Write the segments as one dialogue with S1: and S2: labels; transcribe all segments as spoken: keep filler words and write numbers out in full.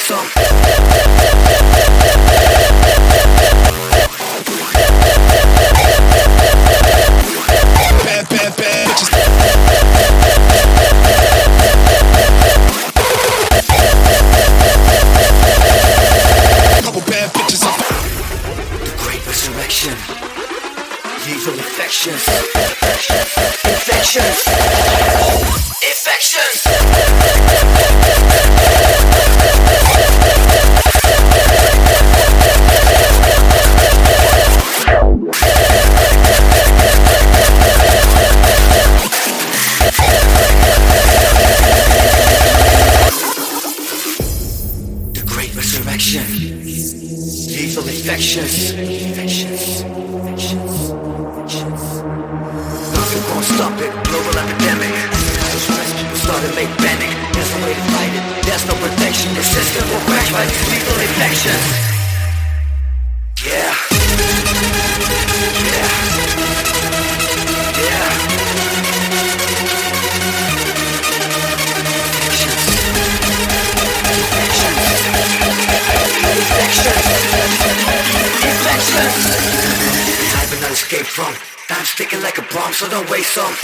S1: waste some. Bad, bad, bad bitches. Couple bad bitches up. The great resurrection. Lethal infections. Infections. Infections. The great resurrection. Lethal infections. Infections. Infections. Nothing won't stop it, global epidemic. People started to make panic. There's no way to fight it, there's no protection. The system will crash by these lethal infections. Yeah. Yeah. Yeah. Infections. Infections. Infections. I've been escape from. I'm sticking like a bomb, so don't waste some.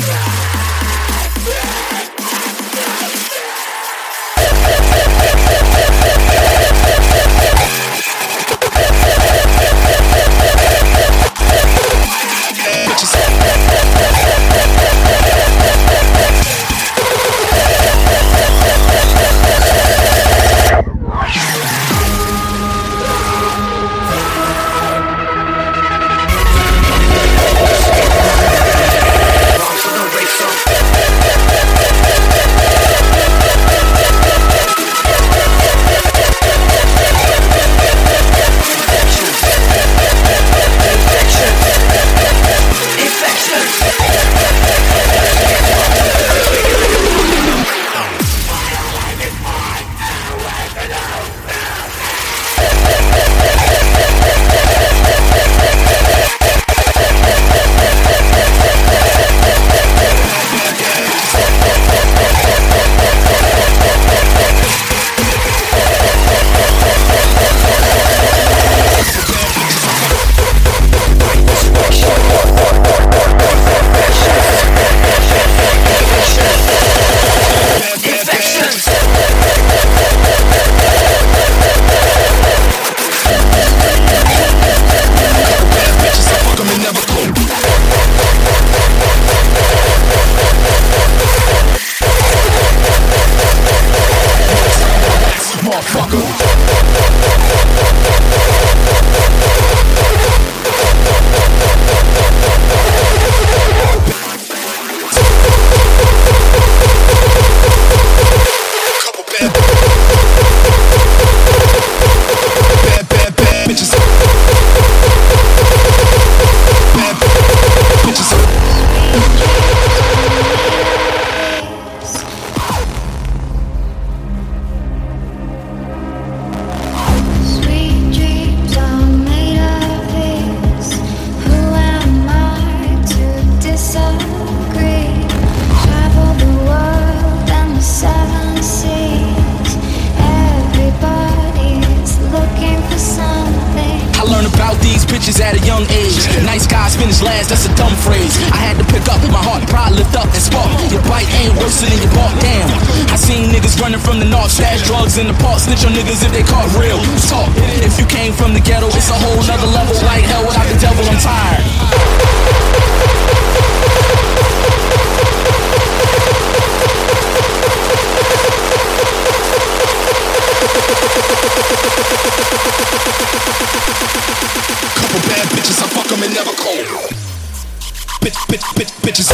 S2: bitches at a young age. Nice guys finish last, that's a dumb phrase. I had to pick up my heart, pride lift up and spark. Your bite ain't worse than your bark, damn. I seen niggas running from the north, stash drugs in the park, snitch on niggas if they caught real talk. If you came from the ghetto, it's a whole nother level. Like hell without the devil, I'm tired.
S1: Couple bad bitches, I fuck them and never cold. Bitch, bitch, bitch, bitches.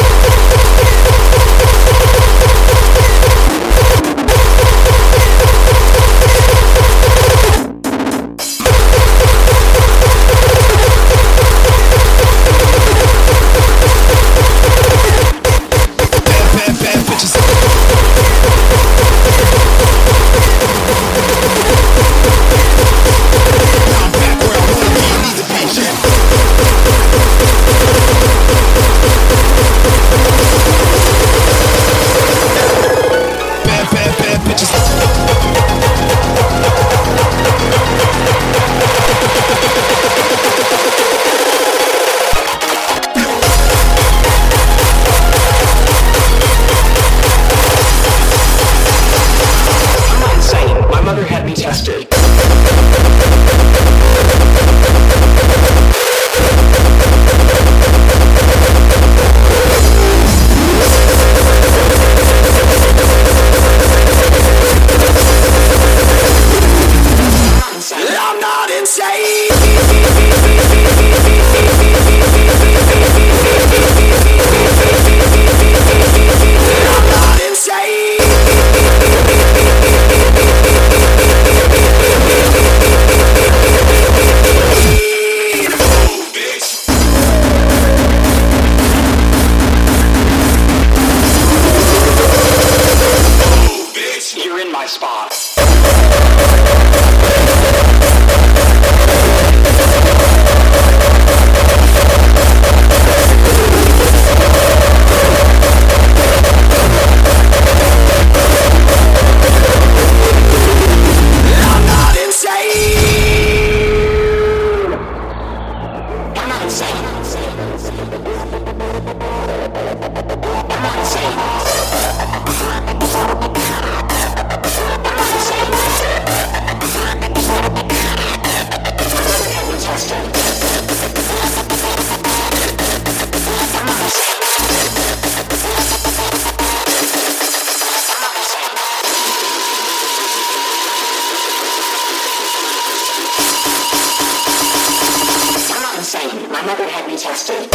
S3: My mother had me tested.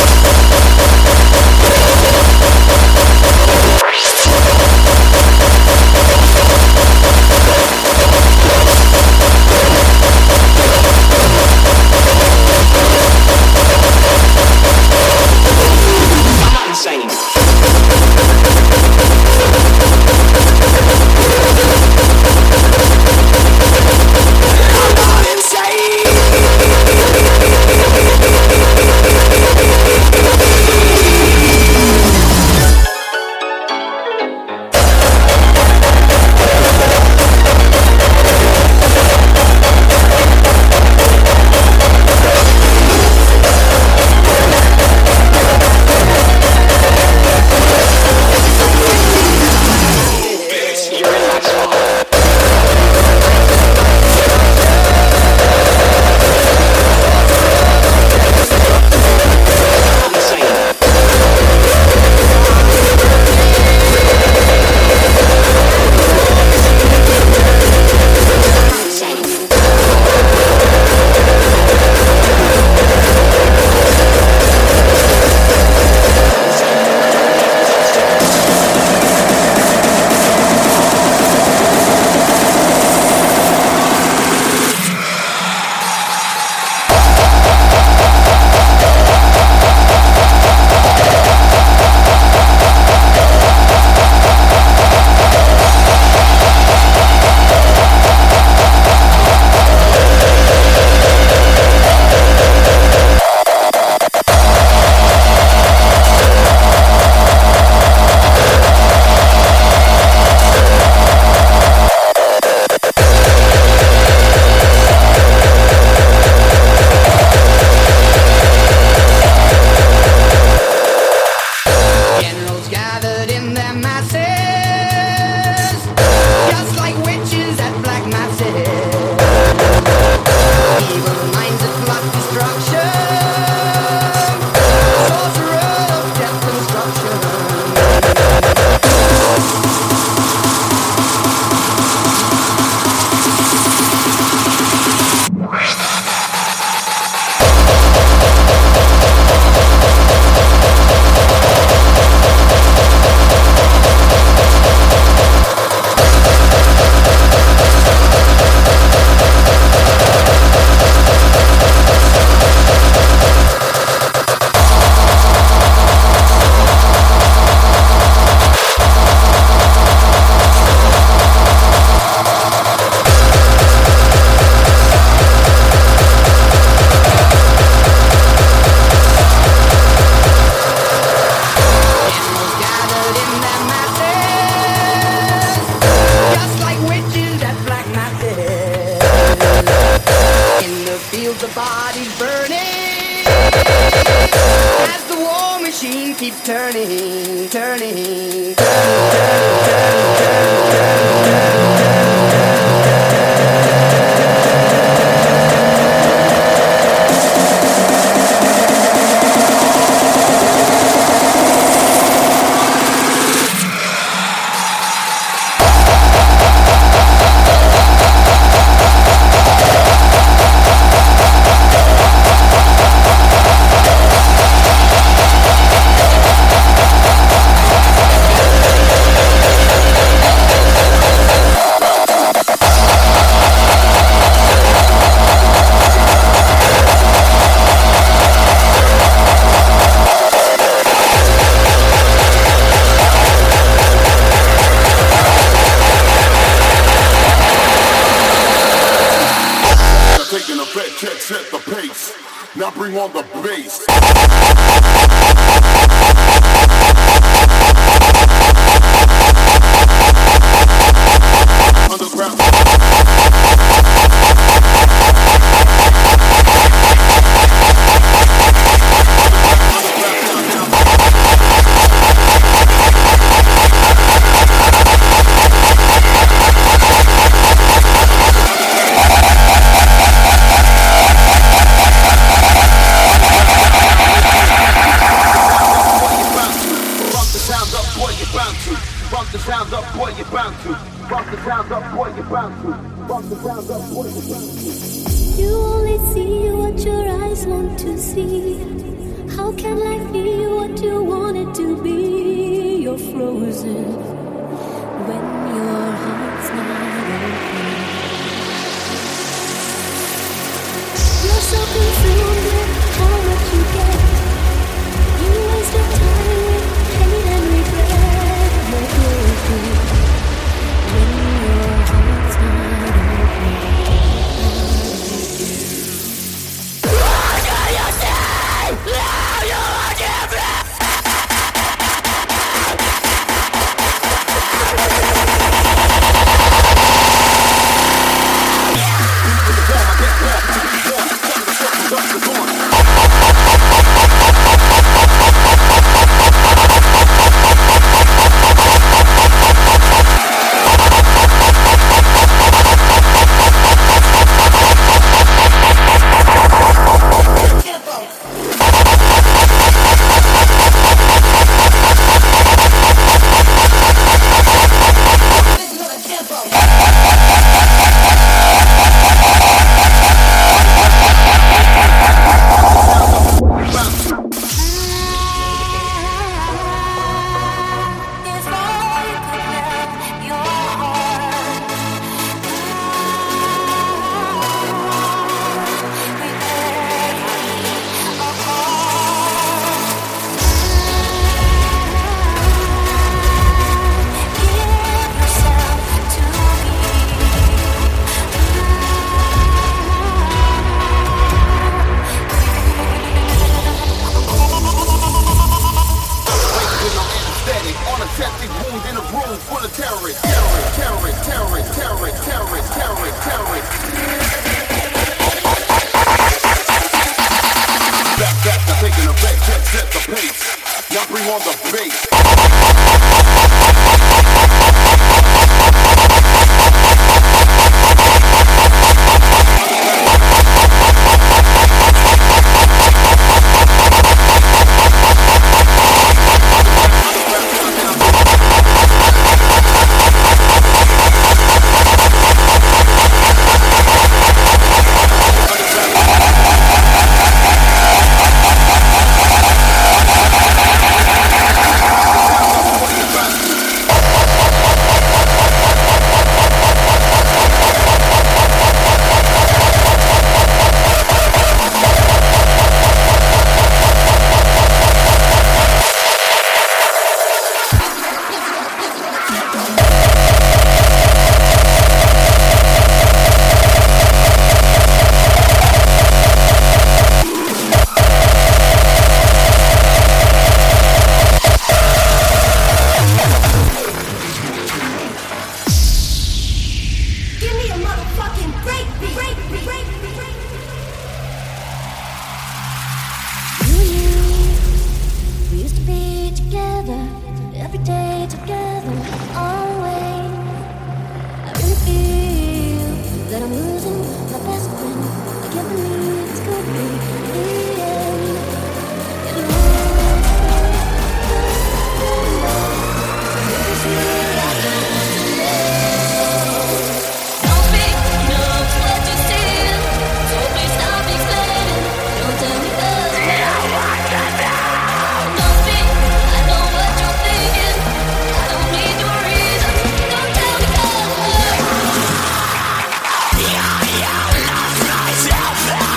S4: I'm not insane.
S5: keeps turning, turning, turning, turning, turning, turning, turning,
S6: taking effect, check, set the pace. Now bring on the bass. Underground. Bump the sound up, boy, you're bound to. Bump the sound up, boy, you're bound to. Bump the sound up, boy, you're bound to.
S7: You only see what you're
S3: want to see. How can life be what you want it to be? You're frozen when your heart's not open. You're so consumed with how much you get. You waste your time with hate and regret. You're broken when your heart's not open.
S4: Yeah.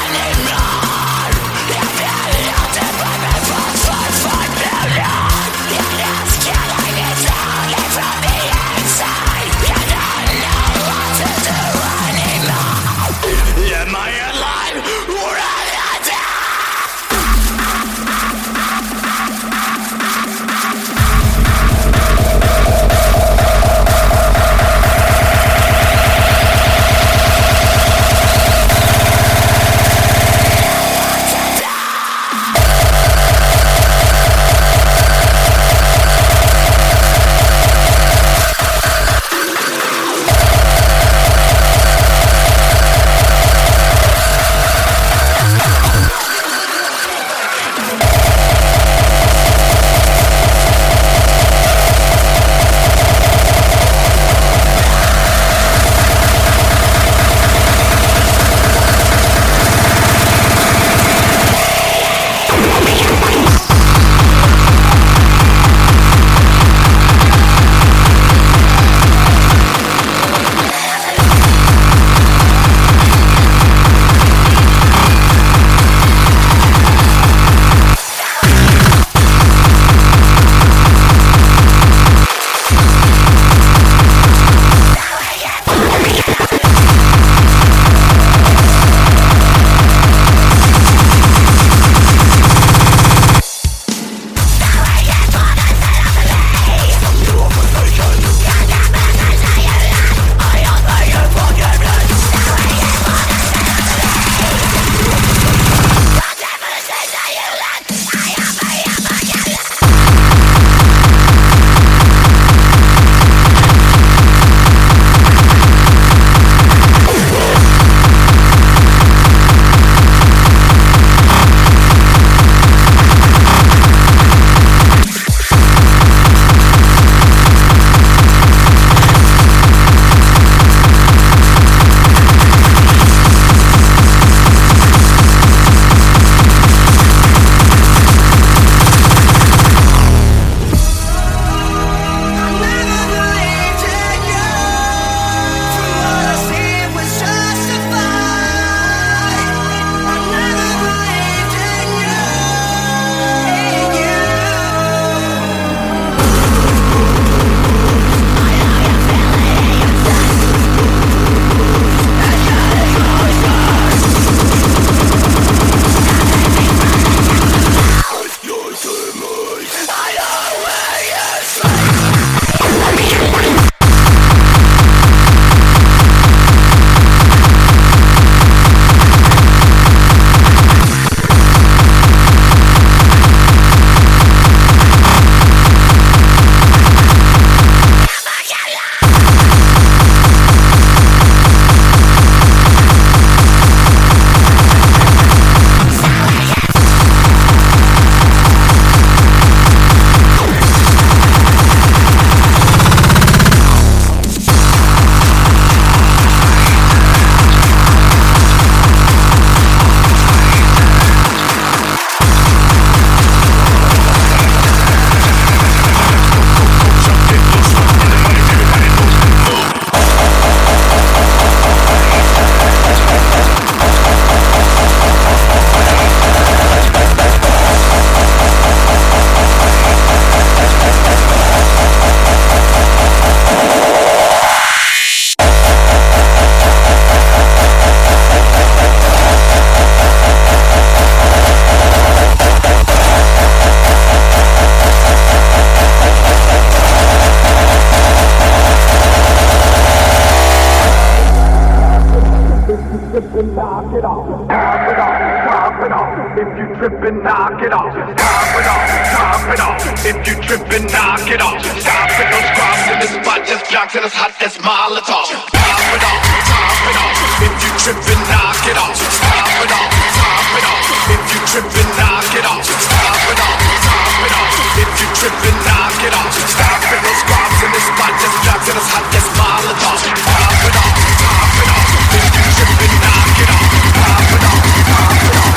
S4: Top it off, top it off. If you trippin', knock it off. Top it off, top it off. If you trippin', knock it off. Stop it, those crops in the spot just jocks and it's hot as Molotov. Top it off, top it off. If you trippin', knock it off. Stop it off, top it off. If you trippin', knock it off. Stop it off, top it off. If you trippin', knock it off. Stop it, those crops in the spot just jocks and it's hot as Molotov. Top it off, top it off. If you trippin', knock it off. Top it off, top it off.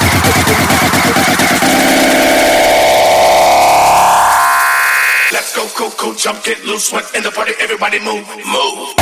S4: Let's go, go, go, jump, get loose, sweat in the party, everybody move, move.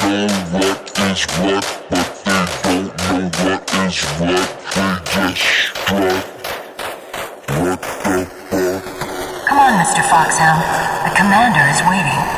S6: know what is what, but they don't know what is what. They just strut. What the fuck?
S7: Come on, Mister Foxhound. The commander is waiting.